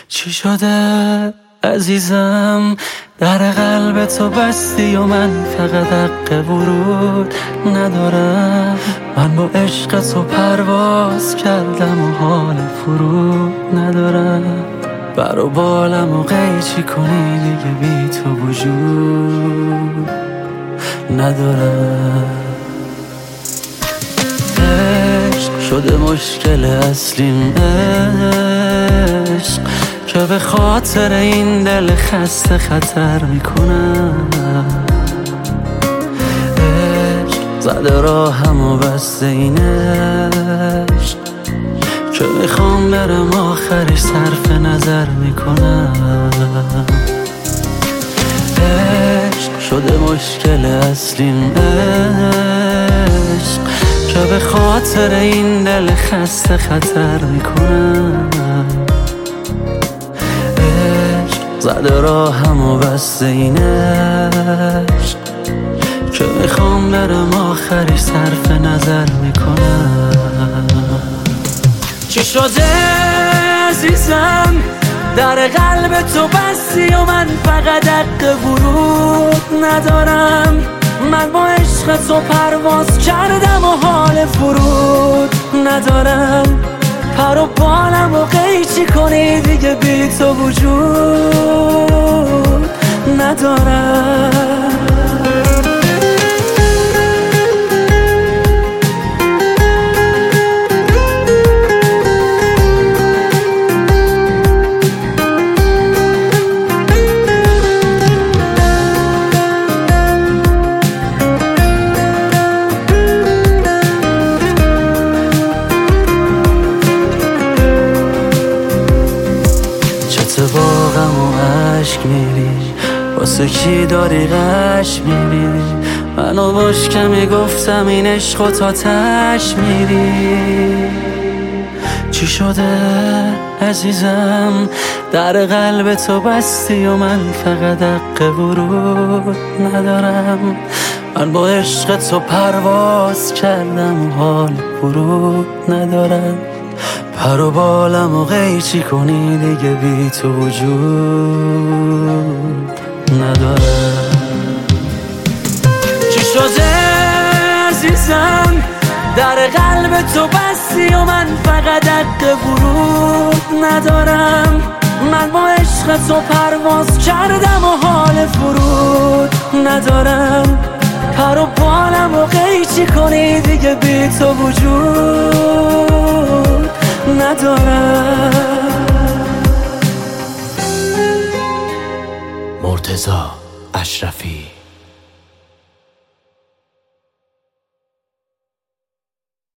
چی شده عزیزم؟ در قلب تو بستی و من فقط حق ورود ندارم. من با عشق تو پرواز کردم و حال فرود ندارم. بر و بالم و قیچی کنی دیگه بی تو وجود ندارم. عشق شده مشکل اصلیم، عشق که به خاطر این دل خسته خطر میکنم. عشق زده راهم و بسته این عشق که میخوام برم آخرش صرف نظر میکنم. عشق شده مشکل اصلیم، عشق که به خاطر این دل خسته خطر میکنم. عشق زده راهم و بسته این عشق که میخوام برم آخرش صرف نظر میکنم. چی شده عزیزم؟ در قلب تو بستی و من فقط حق ورود ندارم. من با عشق تو پرواز کردم و حال فرود ندارم. پر و بالم و قیچی کنی دیگه بی تو وجود ندارم. باغم و عشق میری، واسه کی داری غش میری؟ منو باش کمی گفتم این عشق و تا تش میری. چی شده عزیزم؟ در قلب تو بستی و من فقط حق ورود ندارم. من با عشق تو پرواز کردم و حال فرود ندارم. پر و بالم و قیچی کنی دیگه بی تو وجود ندارم. چی شده عزیزم؟ در قلب تو بستی و من فقط حق ورود ندارم. من با عشق تو پرواز کردم و حال فرود ندارم. پر و بالم و قیچی کنی دیگه بی تو وجود ندارم. مرتضی اشرفی